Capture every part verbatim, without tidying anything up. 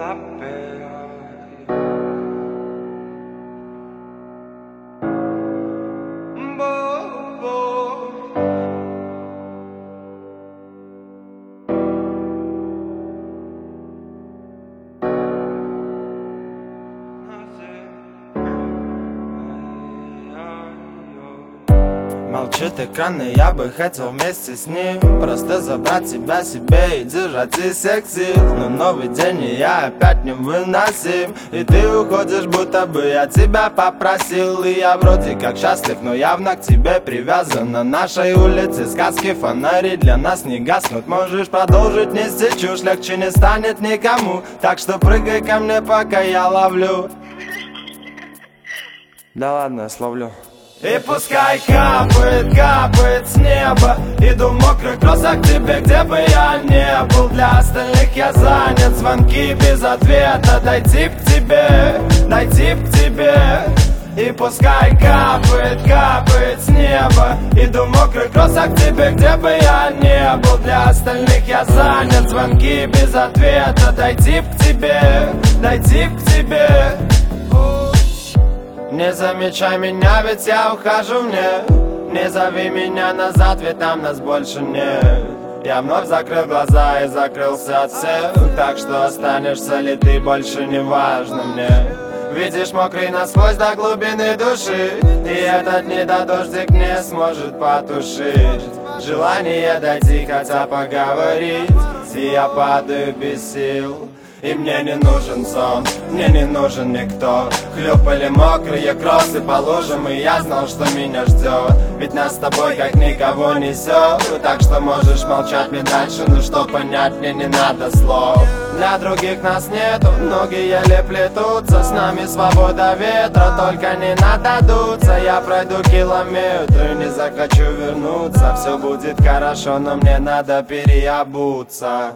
Молчит экран, и я бы хотел вместе с ним просто забрать тебя себе и держать из всех сил. Но новый день, и я опять невыносим, и ты уходишь, будто бы я тебя попросил. И я вроде как счастлив, но явно к тебе привязан. На нашей улице сказки, фонари для нас не гаснут. Можешь продолжить нести чушь, легче не станет никому. Так что прыгай ко мне, пока я ловлю. Да ладно, я словлю. И пускай капает, капает с неба. Иду в мокрых кроссах к тебе, где бы я не был. Для остальных я занят, звонки без ответа. Дойти к тебе, дойти к тебе. И пускай капает, капает с неба. Иду в мокрых кроссах к тебе, где бы я не был. Для остальных я занят, звонки без ответа. Дойти к тебе, дойти к тебе. Не замечай меня, ведь я ухожу мне. Не зови меня назад, ведь там нас больше нет. Я вновь закрыл глаза и закрылся от всех. Так что останешься ли ты, больше не важно мне. Видишь, мокрый насквозь до глубины души, и этот недодождик не сможет потушить желание дойти, хотя поговорить. И я падаю без сил. И мне не нужен сон, мне не нужен никто. Хлюпали мокрые кроссы по лужам, и я знал, что меня ждет. Ведь нас с тобой как никого несет. Так что можешь молчать мне дальше, но что понять мне не надо слов. Для других нас нету, ноги еле плетутся. С нами свобода ветра, только не надо дуться. Я пройду километры, не захочу вернуться. Все будет хорошо, но мне надо переобуться.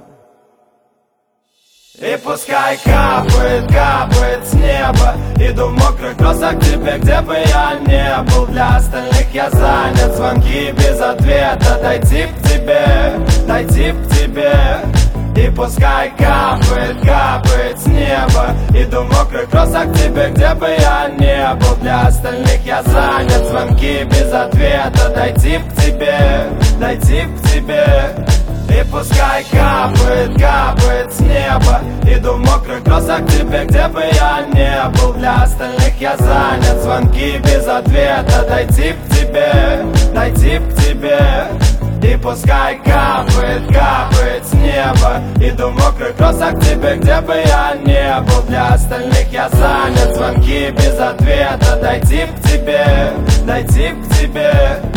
И пускай капает, капает с неба. Иду в мокрых кроссах к тебе, где бы я не был. Для остальных я занят, звонки без ответа. Дойти к тебе, дойти к тебе. И пускай капает, капает с неба. Иду в мокрых кроссах к тебе, где бы я не был. Для остальных я занят, звонки без ответа. Дойти к тебе, дойти к тебе. И пускай капает, капает с неба. Иду в мокрых кроссах к тебе, где бы я не был. Для остальных я занят, звонки без ответа. Дойти к тебе, дойти к тебе. И пускай капает, капает с неба. Иду в мокрых кроссах к тебе, где бы я не был. Для остальных я занят, звонки без ответа. Дойти к тебе, дойти к тебе.